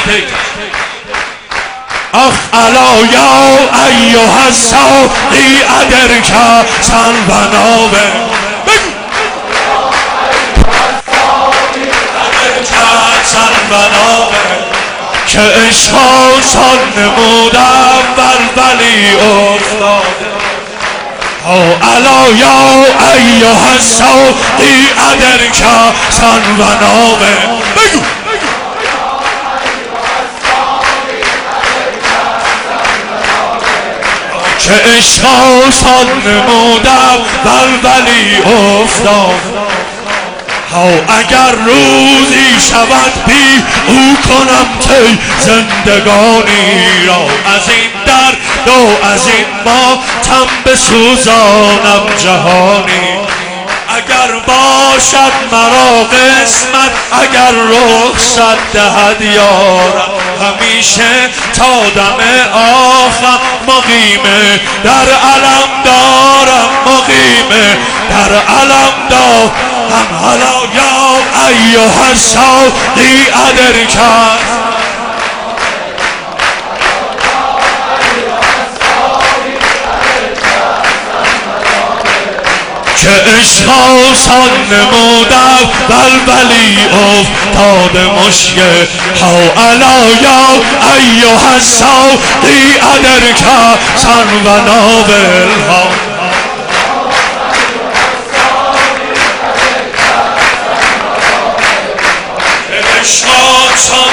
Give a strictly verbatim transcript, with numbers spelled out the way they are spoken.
آخ الا یا ایها الساقی ادرک سن بنابه سن بنابه که عشقان نمودم بلبلی افتاده او الا یا ایها الساقی ادرک سن بنابه بگو که عشقان نمودم بلبلی افتاده او اگر روزی شود بی او کنم تی زندگانی را از این درد و از این ماتم بسوزانم جهانی اگر باشد مرا قسمت اگر رخصت دهد یارم همیشه تا دم آخر مقیمه در علم دارم مقیمه در علم دارم هم حالا یا ایها الساقی ادرک که عشقان نمودم بلبلی افتاده مشکل او الا یا ایها الساقی ادرک سن بنابل عشقان